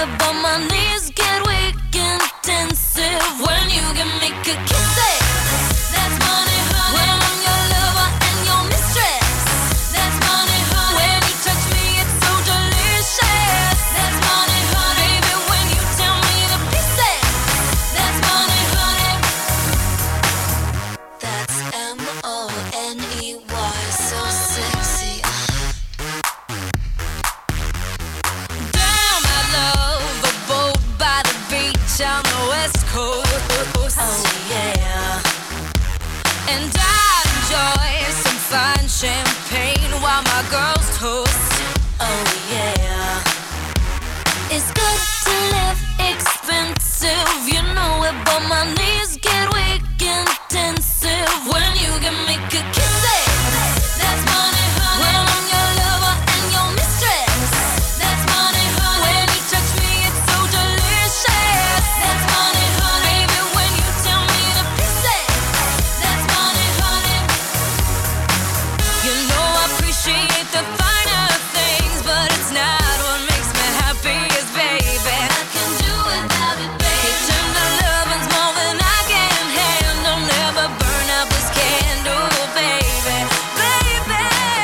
it, but my knees get weak, intensive. When you give me kisses, that's money, honey. When I'm your lover and your mistress, that's money, honey. When you touch me, it's so delicious. That's money, honey. Baby, when you tell me to pieces, that's money, honey. That's M-O-N-E-Y, so sexy. Damn, I love a boat by the beach on the west coast. Oh yeah. And I enjoy some fine champagne while my girls toast. Oh yeah. It's good to live expensive, you know it, but my knees get weak, intensive. When you give me kisses, that's money, honey. When I'm your lover and your mistress, that's money, honey. When you touch me, it's so delicious. That's money, honey. Baby, when you tell me to pieces, that's money, honey. You know I appreciate the finer things, but it's not what makes me happiest, baby. I can do without it, baby. Tender loving's more than I can handle. Never burn out this candle, baby, baby.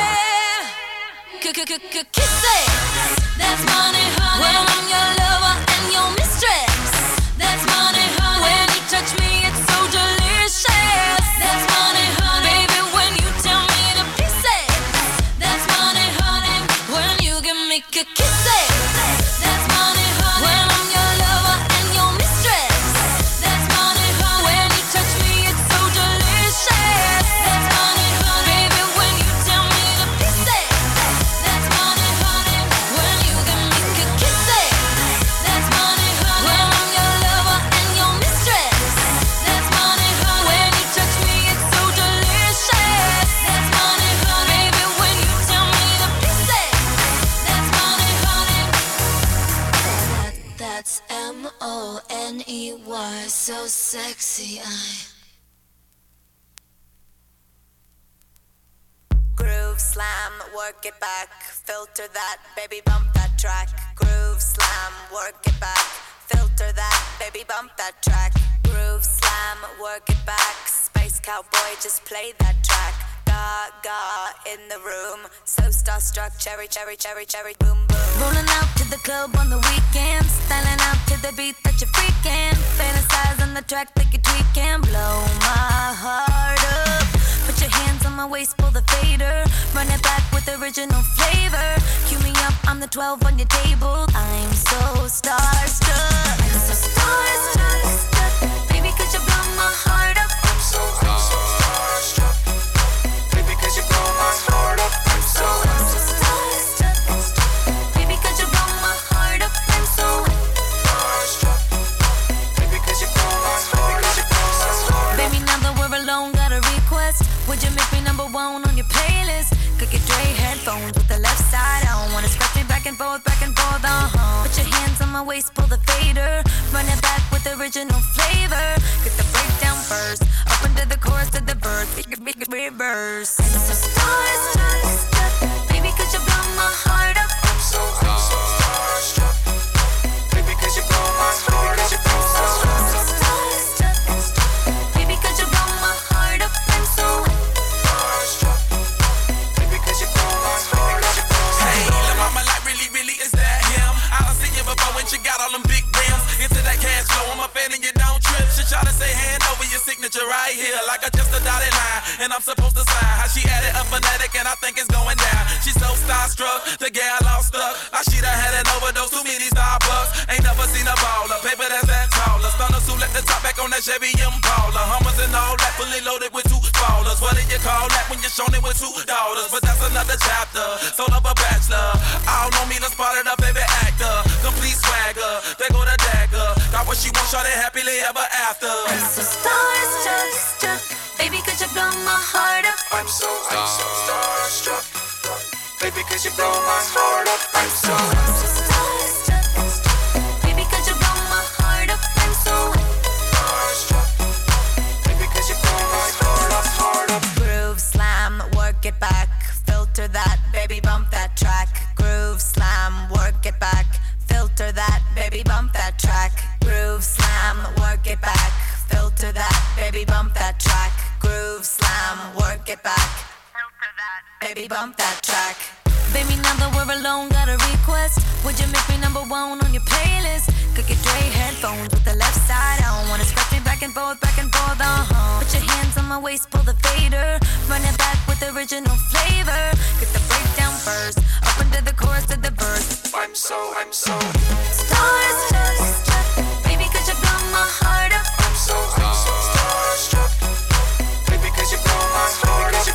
Kisses, that's money, honey. When I'm your lover and your mistress, that's money, honey. When you touch me, it's so delicious. That's money, honey. Baby, when you tell me to pieces, that's money, honey. When you give me kisses, that's money, honey. When I'm your lover and your mistress, that's money, honey. When you touch me, it's so delicious. That's money, honey. Baby, when you tell me to pieces, that's money, honey. When you give me kisses, that's money, honey. When I'm your lover and your mistress, that's money, honey. When you touch me, it's so delicious. That's money, honey. Baby, when you tell me to pieces, that's money, honey. That's M-O-N-E-Y, so sexy. Groove slam, work it back, filter that, baby bump that track. Groove slam, work it back, filter that, baby bump that track. Groove slam, work it back, space cowboy, just play that track. Gaga in the room, so starstruck, cherry, cherry, cherry, cherry, boom, boom. Rolling out to the club on the weekend, styling out to the beat that you're freaking. Fantasize on the track like you're tweaking. Blow my heart up. Put your hands on my waist, pull the fader. Run it back with original flavor. Cue me up, I'm the 12 on your table. I'm so starstruck. I'm so starstruck. Baby, could you blow my heart up? I'm so starstruck. Baby, cause you blow my heart up. I'm so starstruck. Baby, could you blow my heart up? I'm so starstruck. Baby, cause you blow my heart up. Baby, now that we're alone, got a request. Would you make me number one on your playlist? Could get Dre headphones with the left side on. Wanna scratch me back and forth, Put your hands on my waist, pull the fader. Run it back with original flavor. Get the breakdown first, up into the chorus to the verse. Reverse. I'm so starstruck. Baby, could you blow my heart up? I'm so starstruck. Baby, cause you blow my heart up. I'm so starstruck. Baby, could you blow my heart up? I'm so starstruck. Baby, cause you blow my heart up. Hey, lil' mama, like really, is that him? I done seen you before when she got all them big rims. Into that cash flow, I'm a fan and you don't trip. She try to say hand over your signature right here, like I just a dotted line, and I'm supposed to sign. How she added a phonetic and I think it's going down. She's so starstruck, the gal all stuck. Like she done had an overdose, too many Starbucks. Ain't never seen a baller, paper that's that taller. Stunner suit, let the top back on that Chevy Impala. Hummers and all that, fully loaded with two ballers. What do you call that when you're shown it with two daughters? But that's another chapter, soul of a bachelor. All on me, done spotted a baby actor. Complete swagger, they go to dagger. Got what she wants, shawty happily ever after. I'm so starstruck. Baby, could you blow my heart up? I'm so starstruck. Baby, cause you blow my heart up. I'm so starstruck. Baby, could you blow my heart up? I'm so starstruck. Baby, cause you blow my heart up. Groove slam, work it back, filter that, baby bump that track. Groove slam, work it back, filter that, baby baby bump that track. Groove slam, work it back. Filter that, baby bump that track. Groove slam, work it back. Filter that, baby bump that track. Baby, now that we're alone, got a request. Would you make me number one on your playlist? Could get Dre headphones with the left side on. Wanna scratch me back and forth, uh-huh. Put your hands on my waist, pull the fader. Run it back with original flavor. Get the breakdown first, up into the chorus to the verse. I'm so starstruck. Baby, could you blow my heart up? I'm so starstruck. Baby, could you blow my heart up?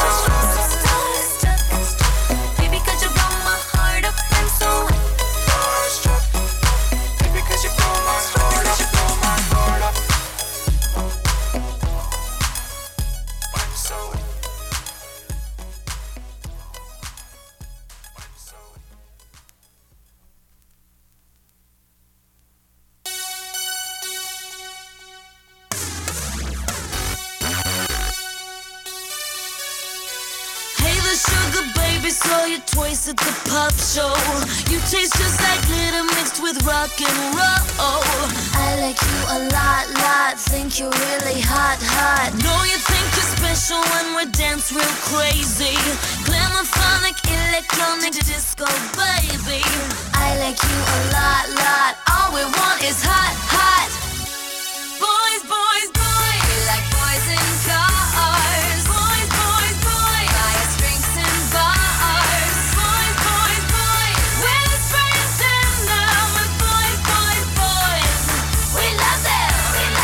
Saw your toys at the pop show. You taste just like glitter mixed with rock and roll. I like you a lot. Think you're really hot. Know you think you're special when we dance real crazy. Glamophonic, electronic, disco, baby. I like you a lot. All we want is hot. Boys. We like boys in cars. Boys. Buy us drinks and bars. Boys. We're the friends and now we're boys. We love them.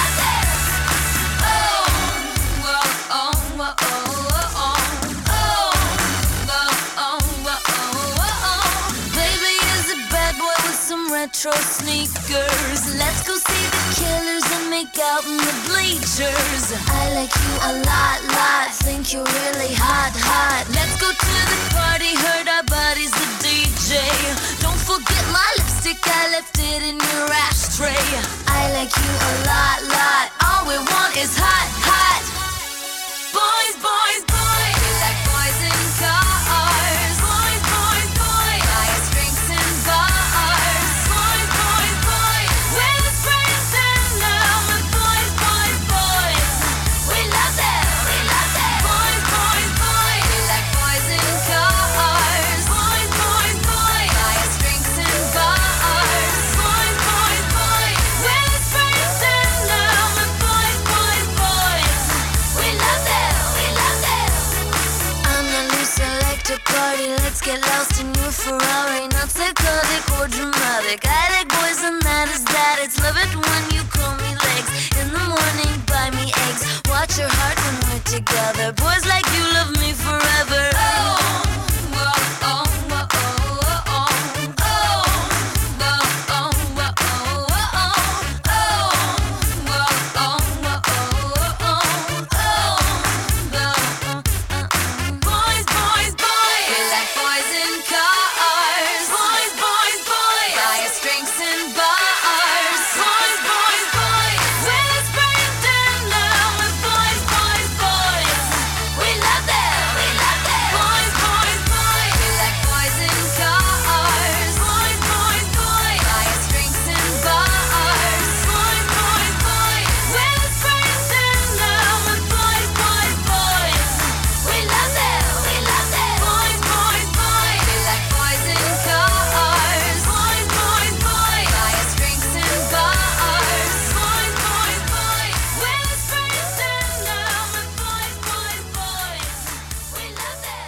Baby is a bad boy with some retro sneakers. Let's go see the Killers and make out in the bleachers. I like you a lot. Think you're really hot. Let's go to the party, hurt our bodies, the DJ. Don't forget my lipstick, I left it in your ashtray. I like you a lot. All we want is hot. Boys. We like boys in cars. Boys. Buy us drinks and bars. Boys. We're the friends and now we're boys. We love them. Boys. We like boys in cars. Boys. Buy us drinks and bars. Boys. We're the friends and now we're boys. We love them. I'm the new selector party. Let's get lost in your Ferrari. Not psychotic or dramatic. I like boys and that is that. It's love it when you call me legs. In the morning, buy me eggs. Watch your heart when we're together. Boys like you love me forever. Boys. We like boys in cars. Boys. Buy us drinks and bars. Boys. We're the friends and now we're boys. We love them. Boys. We like boys in cars. Boys. Buy us drinks and bars. Boys. We're the friends and now we're boys. We love them. Boys. We like boys in cars. Boys. Buy us drinks and bars. Boys. We're the friends and now we're boys. We love them.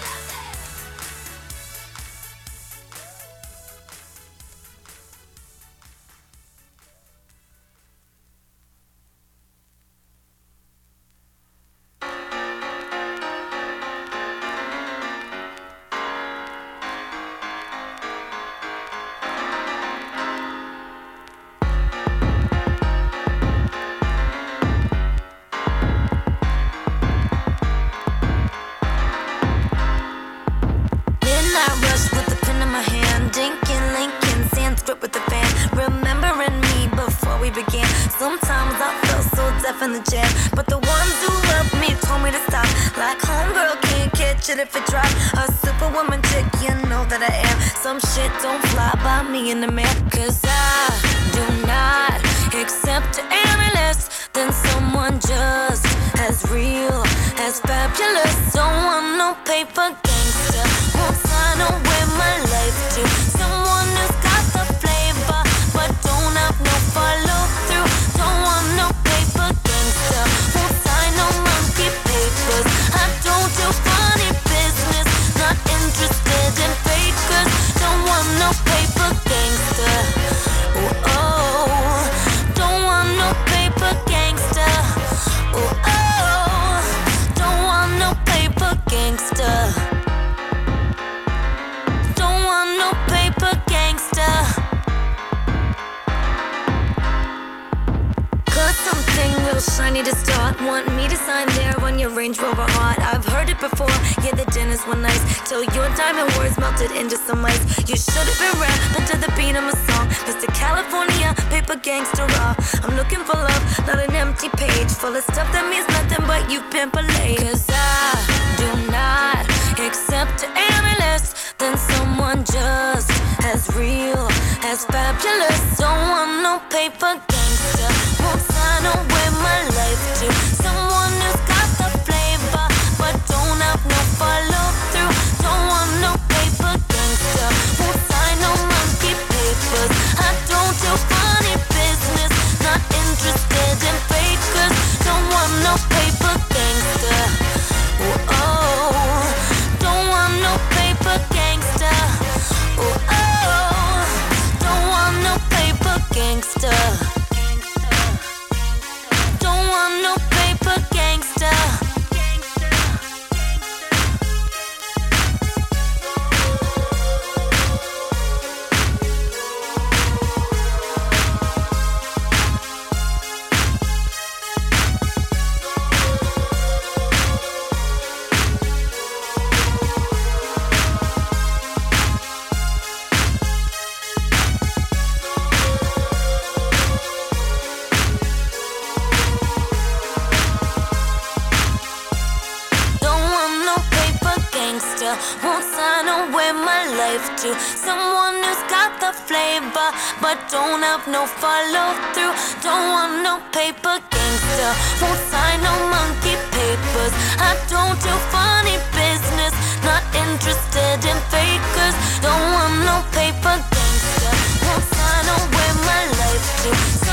Midnight rush with the pen in my hand. Dinkin' Lincoln, Sanskrit with the fan. Remembering me before we began. Sometimes I felt so deaf in the jam, but the ones who loved me told me to stop. Like homegirl can't catch it if it drops. A superwoman chick, you know that I I am. Some shit don't fly by me in the man. Cause I do not accept any less than someone just as real, as fabulous. Don't want no paper gangster. Won't sign away my life to someone who's got the flavor but don't have no follow through. Don't want no paper gangster. Won't sign no monkey papers. I don't do funny business. Not interested in fakers. Don't want no paper gangster. Oh, oh. Don't want no paper gangster. Oh, oh. Don't want no paper gangster. Don't want no paper gangster. Cause something real shiny to start. Want me to sign there on your Range Rover heart. I've heard it before, yeah, the dinners were nice till your diamond words melted into some ice. You should have been rapping to the beat of my song. Mr. California, paper gangster raw. I'm looking for love, not an empty page full of stuff that means nothing but you pimp a lady. Cause I do not accept any less than someone just as real, as fabulous. Don't want no paper gangster. Won't sign away my life to someone who's got the flavor but don't have no follow through. Don't want no paper gangster. Won't sign no monkey papers. I don't do funny business. Not interested in fakers. Don't want no paper gangster. Oh, oh. Don't want no paper gangster. Oh, oh. Don't want no paper gangster. Don't want no paper gangster. Won't sign away my life to someone who's got the flavor but don't have no follow through. Don't want no paper gangster. Won't sign no monkey papers. I don't do funny business. Not interested in fakers. Don't want no paper gangster. Won't sign away my life to